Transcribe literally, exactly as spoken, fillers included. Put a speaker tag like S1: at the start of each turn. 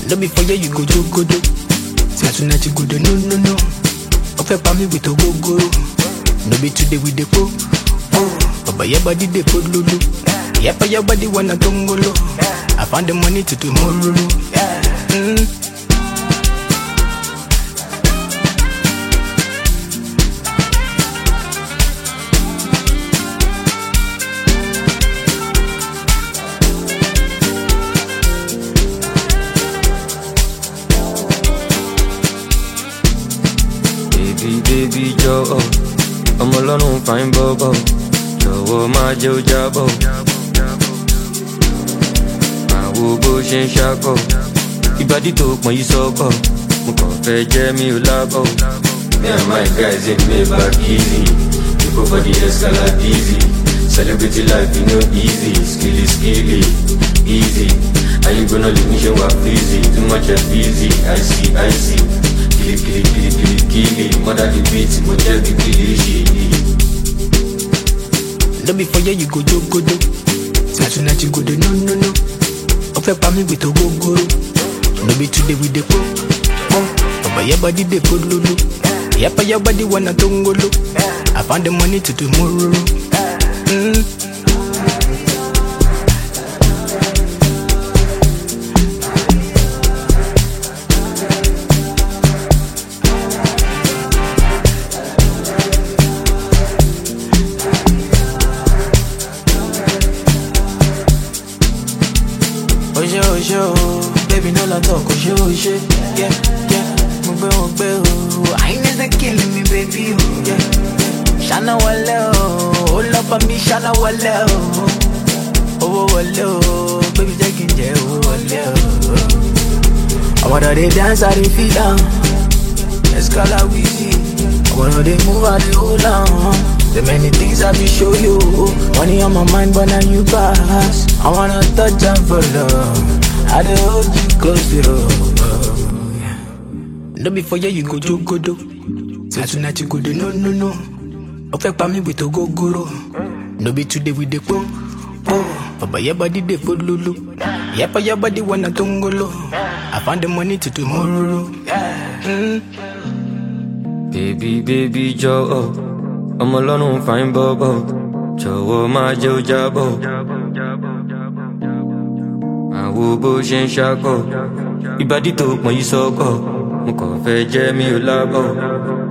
S1: No be for you, you go do go do. Say tonight you go do no no no. Ofe pa me with a go go. No be today with the po. Oh, but your body they put lulu. Yeah, but your body wanna tongolo. I found the money to tomorrow. Mm.
S2: Baby, baby, Joe, I'm alone, fine, bobo. Joe, my Joe, Jabo. My wobo, shin, shako. Ibadi talk, my soko. Muko, feje, mi, ulabo. Me and my guys in Maybach easy. People for the escalade easy. Celebrity life, you know, easy. Skilly, skilly, easy. Are you gonna leave me show up easy? Too much of easy, I see, I see. Kili, kili, kili, kili, kili. Mother the beat, motel the kili, she.
S1: No be for you, you go do go do. Say tonight you go do no no no. Ofe pa me with a go go. No be today with the po. Oh, but your body they put lulu. Yeah, but your body wanna tongolo. I found the money to tomorrow. Mm.
S3: Oje oje, baby no la talk. Oje oje, yeah yeah. Mugbe mugbe oh, I ain't killing me, baby oh, yeah yeah. Shana wale oh, all up on me, shana wale oh, oh wale oh, baby taking je oh wale oh. I wanna they dance, I they feel down. Escala wheezy. I wanna they move, I they hold on. The many things I be show you. Money on my mind, but now you pass. I wanna touch and follow. I dey hold you close to you.
S1: No be for you, you go do go do. Say tonight you go do no no no. Ofe pa me with a go go. No be today with the po. Oh, but your body they put lulu. Yeah, but your body wanna tongolo. I found the money to tomorrow. Mm.
S2: Baby, baby, Joe, I'm alone, fine, bobo. Joe, my Joe, Jabo. My wobo, shin, shako. Ibadi talk, my soko. Muko, feje, mi, ulabo.